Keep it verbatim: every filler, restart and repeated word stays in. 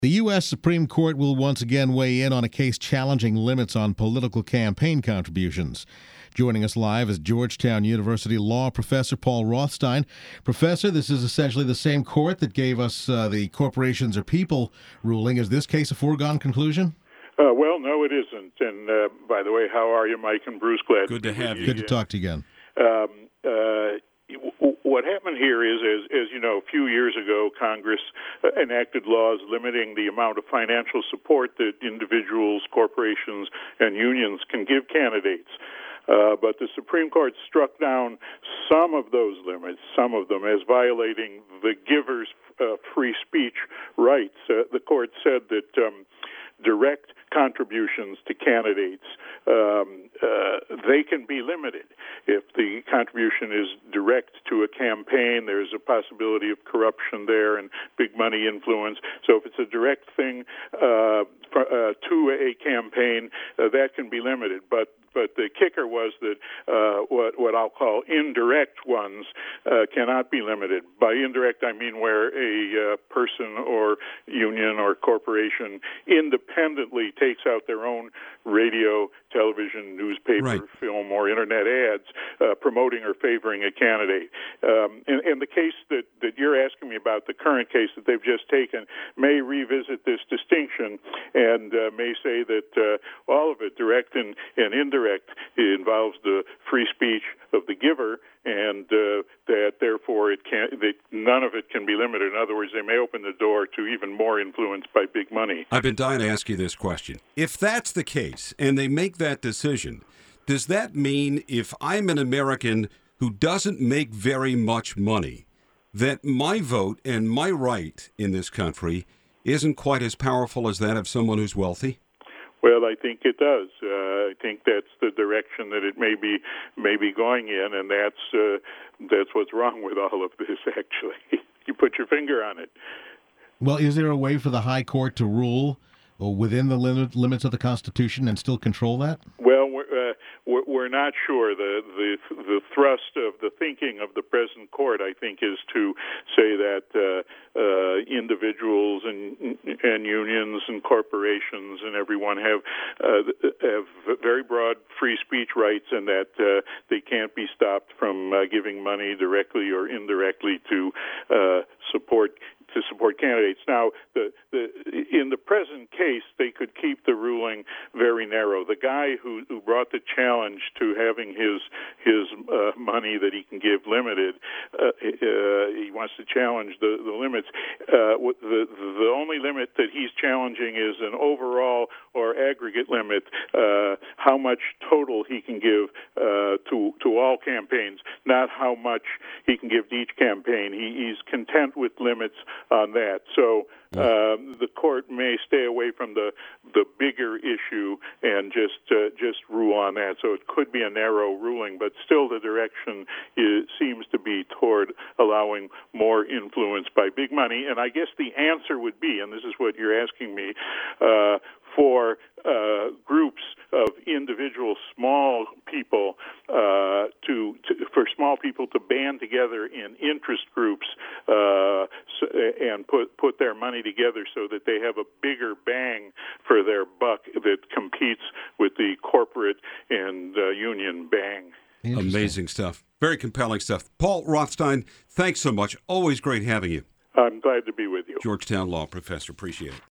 The U S Supreme Court will once again weigh in on a case challenging limits on political campaign contributions. Joining us live is Georgetown University law professor Paul Rothstein. Professor, this is essentially the same court that gave us uh, the corporations or people ruling. Is this case a foregone conclusion? Uh, well, no, it isn't. And uh, by the way, how are you, Mike and Bruce? Glad Good to have you. Good to talk to you again. Um, uh, What happened here is, as, as you know, a few years ago, Congress uh, enacted laws limiting the amount of financial support that individuals, corporations, and unions can give candidates. Uh, but the Supreme Court struck down some of those limits, some of them, as violating the giver's uh, free speech rights. Uh, the court said that um, direct contributions to candidates, um, uh, they can be limited. If the contribution is direct to a campaign, there's a possibility of corruption there and big money influence. So if it's a direct thing uh, for, uh, to a campaign, uh, that can be limited. But But the kicker was that uh, what, what I'll call indirect ones uh, cannot be limited. By indirect, I mean where a uh, person or union or corporation independently takes out their own radio, television, newspaper, right. film, or internet ads uh, promoting or favoring a candidate. Um, and, and the case that, that you're asking me about, the current case that they've just taken, may revisit this distinction and uh, may say that uh, all of it, direct and, and indirect, it involves the free speech of the giver, and uh, that therefore it can't, that none of it can be limited. In other words, they may open the door to even more influence by big money. I've been dying to ask you this question. If that's the case, and they make that decision, does that mean if I'm an American who doesn't make very much money, that my vote and my right in this country isn't quite as powerful as that of someone who's wealthy? Well, I think it does. Uh, I think that's the direction that it may be may be going in, and that's uh, that's what's wrong with all of this. Actually, you put your finger on it. Well, is there a way for the high court to rule within the limit, limits of the Constitution and still control that? Well, we're, uh, we're, we're not sure. The, the the thrust of the thinking of the present court, I think, is to say that uh, uh, individuals and and unions and corporations and everyone have uh, have very broad free speech rights, and that uh, they can't be stopped from uh, giving money directly or indirectly to uh, support. to support candidates. Now, the, the, in the present case, they could keep the ruling very narrow. The guy who, who brought the challenge to having his his uh, money that he can give limited, uh, uh, he wants to challenge the, the limits. Uh, the, the only limit that he's challenging is an overall or aggregate limit, uh, how much total he can give uh, to to all campaigns, not how much he can give to each campaign. He, he's content with limits on that. So um, the court may stay away from the the bigger issue and just uh, just rule on that. So it could be a narrow ruling, but still the direction is, seems to be toward allowing more influence by big money. And I guess the answer would be, and this is what you're asking me, uh, for uh, groups of individual small people uh, to, to for small people to band together in interest groups uh, so, and put put their money together so that they have a bigger bang for their buck that competes with the corporate and uh, union bang. Amazing stuff. Very compelling stuff. Paul Rothstein, thanks so much. Always great having you. I'm glad to be with you. Georgetown law professor. Appreciate it.